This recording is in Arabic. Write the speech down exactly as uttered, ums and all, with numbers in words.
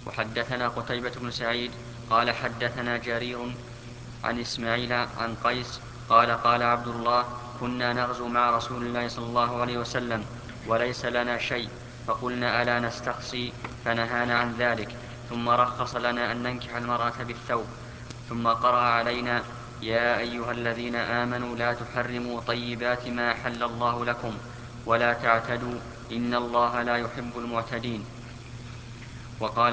وحدثنا قتيبة بن سعيد قال حدثنا جرير عن إسماعيل عن قيس قال قال عبد الله: كنا نغزو مع رسول الله صلى الله عليه وسلم وليس لنا شيء، فقلنا: ألا نستقصي؟ فنهانا عن ذلك، ثم رخص لنا أن ننكح المرأة بالثوب، ثم قرأ علينا: يا أيها الذين آمنوا لا تحرموا طيبات ما أحل الله لكم ولا تعتدوا إن الله لا يحب المعتدين. وقال